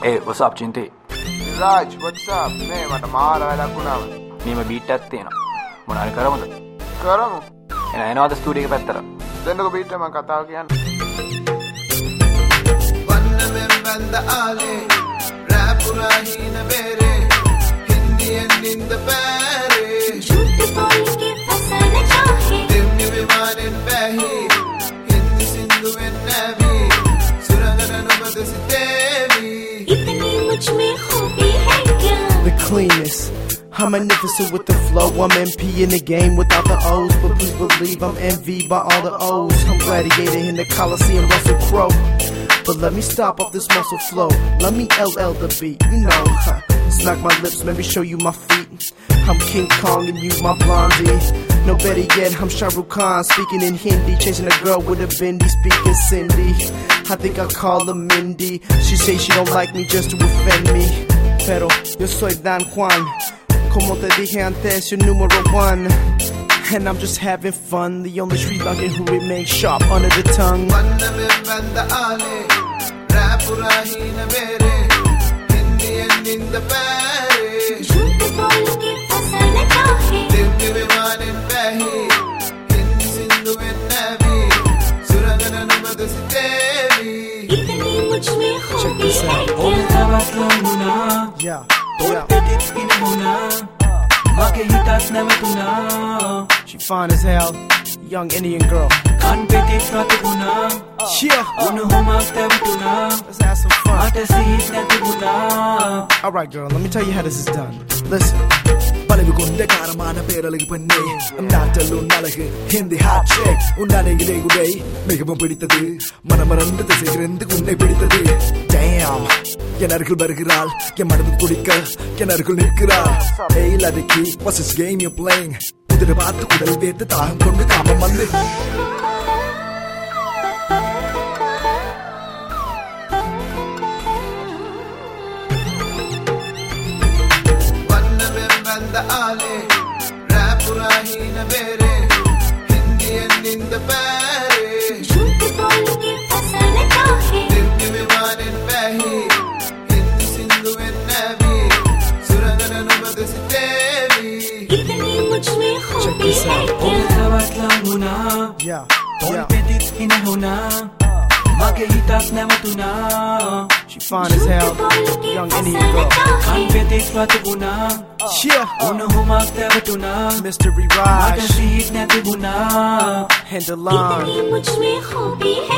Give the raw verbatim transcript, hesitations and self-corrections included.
Hey, what's up, Chinti? Raj, what's up? මේ මට මාර වැඩක් වුණා. මේම බීට් එකක් තියෙනවා. මොනාරි කරමුද? කරමු. එන එනවාද ස්ටුඩියෝ එක පැත්තට? දෙන්නකො බීට් එක මම කතාව කියන්න. වන්නමෙන් බඳ ආලේ රාපුරාහින බේරේ හින්දියෙන් ඉන්න බෑරේ झूठ बोल के फसाना चाहे දෙම්නි විමානෙන් බැහි හින්දි සින්දුවෙන් නැවි සුරංගන නුඹ දෙසිතේවි इतनी मुझ में खूबी है क्या The cleanest, I'm magnificent with the flow. I'm M P in the game without the O's, but please believe I'm envied by all the O's. I'm gladiator in the Coliseum, Russell Crowe. But let me stop off this muscle flow. Let me L L the beat, you know. Huh. Smack my lips, let me show you my feet. I'm King Kong and you my blondie. No better yet, I'm Shah Rukh Khan, speaking in Hindi, chasing a girl with a bindi, speaking Cindy. I think I call her Mindy. She say she don't like me just to offend me. Pero yo soy Don Juan. Como te dije antes, you're numero one. And I'm just having fun. The only Sri Lankan who remains sharp under the tongue. වන්නමෙන් බඳ ආලේ රාපුරාහින බේරේ හින්දියෙන් ඉන්න බෑරේ झूठ बोल के फसाना चाहे දෙම්නි විමානෙන් බැහි හින්දි සින්දුවෙන් නැවි සුරංගන නුඹ දෙසිතේවි इतनी मुझ में खूबी this है out. क्या Yeah, yeah. She fine as hell, young Indian girl. Yeah, let's have some fun. Alright girl, let me tell you how this is done. Listen. பலவிகொண்ட காரமான பேரழகு பெண்ணே நாட்டல் உன் அழகு ஹிந்தி ஹாட் ஷேக் உன்னாலே இடை உடை மிகவும் பிடித்தது மனமறந்து திசைகிருந்து உன்னை பிடித்தது டேம் என் அருகில் வருகிறாள் என் மனது குடிக்க என் அருகில் நிற்கிறாள் ஏய் Ladki what's this game you're playing குதிரை பார்த்து குடல் வேத்து தாகம் கொண்டு காமம் வந்து වන්නමෙන් බඳ ආලේ රාපුරාහින බේරේ හින්දියෙන් ඉන්න බෑරේ झूठ बोल के फसाना चाहे දෙම්නි විමානෙන් බැහි හින්දි සින්දුවෙන් නැවි සුරංගන නුඹ දෙසිතේවි इतनी मुझ में खूबी this है out. क्या Yeah, yeah. She fine as hell, young Indian girl. Yeah, Mystery Raj and Delon. इतनी मुझ में खूबी है